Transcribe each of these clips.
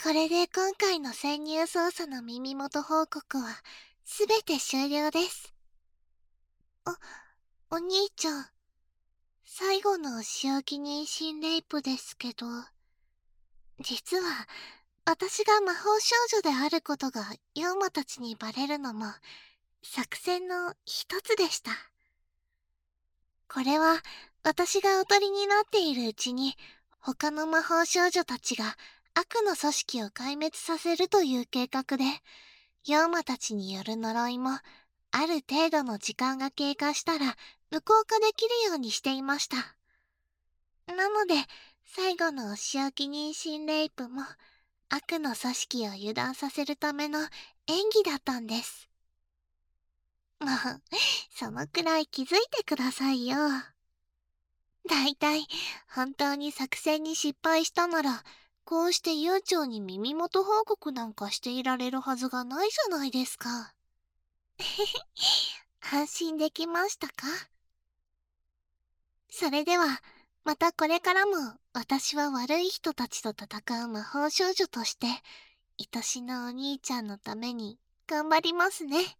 これで今回の潜入捜査の耳元報告はすべて終了です。お兄ちゃん、最後の仕置き妊娠レイプですけど、実は私が魔法少女であることが妖魔たちにバレるのも作戦の一つでした。これは私がおとりになっているうちに他の魔法少女たちが悪の組織を壊滅させるという計画で、妖魔たちによる呪いもある程度の時間が経過したら無効化できるようにしていました。なので最後のお仕置き妊娠レイプも悪の組織を油断させるための演技だったんです。もう、そのくらい気づいてくださいよ。だいたい、本当に作戦に失敗したなら、こうして悠長に耳元報告なんかしていられるはずがないじゃないですか。安心できましたか？それでは、またこれからも私は悪い人たちと戦う魔法少女として、愛しのお兄ちゃんのために頑張りますね。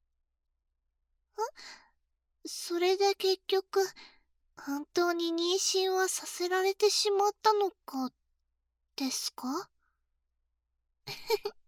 それで結局、本当に妊娠はさせられてしまったのか、ですか？